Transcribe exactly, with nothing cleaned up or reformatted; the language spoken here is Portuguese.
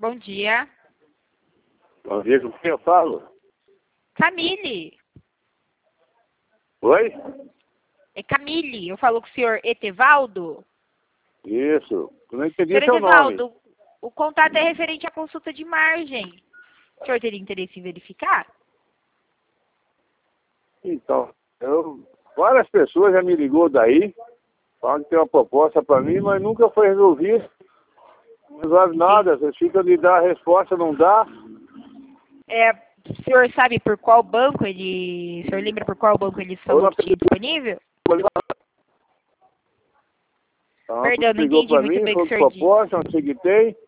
Bom dia. Bom dia, com quem eu falo? Camille. Oi? É Camille. Eu falo com o senhor Etevaldo. Isso. Eu não entendi senhor seu nome. Etevaldo, o contato é referente à consulta de margem. O senhor teria interesse em verificar? Então, eu, várias pessoas já me ligou daí, falando que tem uma proposta para mim, mas nunca foi resolvido. Não resolve nada, vocês ficam de dar a resposta, não dá. É, o senhor sabe por qual banco ele... O senhor lembra por qual banco ele falou que tinha disponível? Então, Perdão, não ligou entendi para muito mim, bem o que falou o que senhor disse. proposta, não sei o que tem.